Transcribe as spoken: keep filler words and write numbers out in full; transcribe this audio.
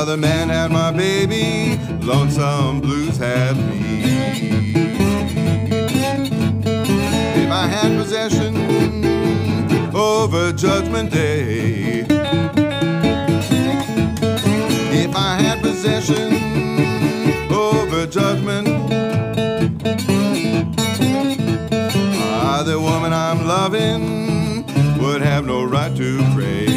Another man had my baby, lonesome blues had me. If I had possession over Judgment Day, if I had possession over judgment, ah, the woman I'm loving would have no right to pray.